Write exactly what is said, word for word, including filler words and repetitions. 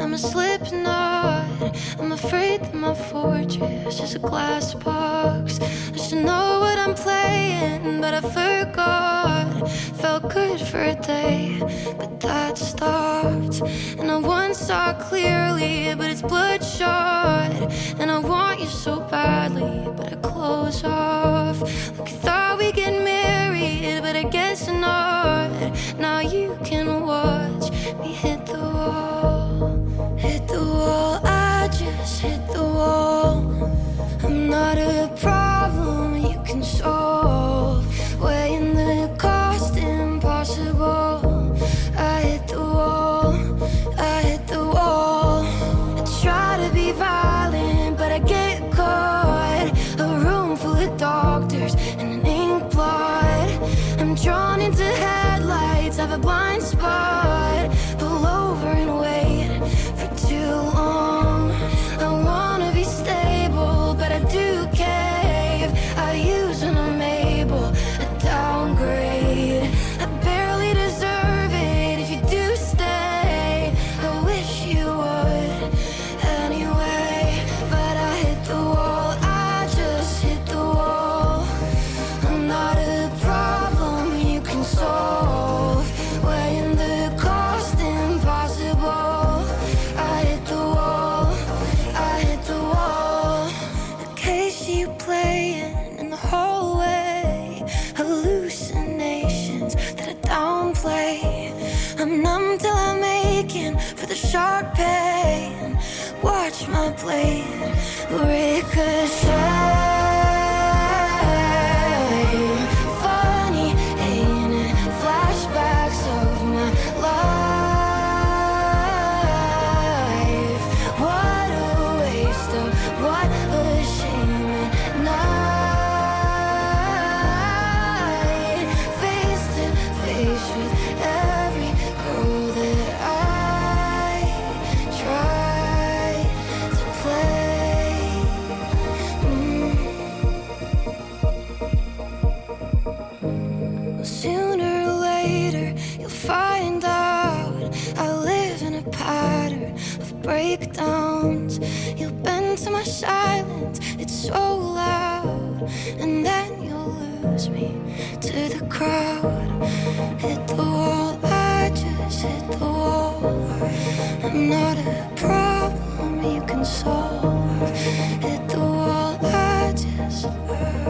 I'm a slipknot. I'm afraid that my fortress is a glass box. I should know what I'm playing, but I forgot. Felt good for a day, but that stopped. And I once saw clearly, but it's bloodshot. And I want you so badly, but I close off. Like I thought we'd get married, but I guess not. Now you can watch me hit the wall. Hit the wall, I just hit the wall. I'm not a problem you can solve. Weighing the cost impossible. I hit the wall, I hit the wall. I try to be violent, but I get caught. A room full of doctors and an ink blot. I'm drawn into headlights, have a blind spot. Pull over and wait for too long. I wanna be stable, but I do cave. I use when I'm able, I downgrade. I barely deserve it if you do stay. I wish you would anyway, but I hit the wall, I just hit the wall. I'm not a problem you can solve. Weighing the cost impossible. I hit the wall, I hit the wall. The case you playing in the hallway. Hallucinations that I downplay. I'm numb till I'm aching for the sharp pain. Watch my blade ricochet. Funny, ain't it? Flashbacks of my life. What a waste of, what a shame at night. Face to face with every girl that I try to play. Mm. Sooner or later, you'll find out I live in a pattern of breakdowns. You'll bend to my silence, it's so loud. And then you'll lose me to the crowd. Hit the wall, I just hit the wall. I'm not a problem you can solve.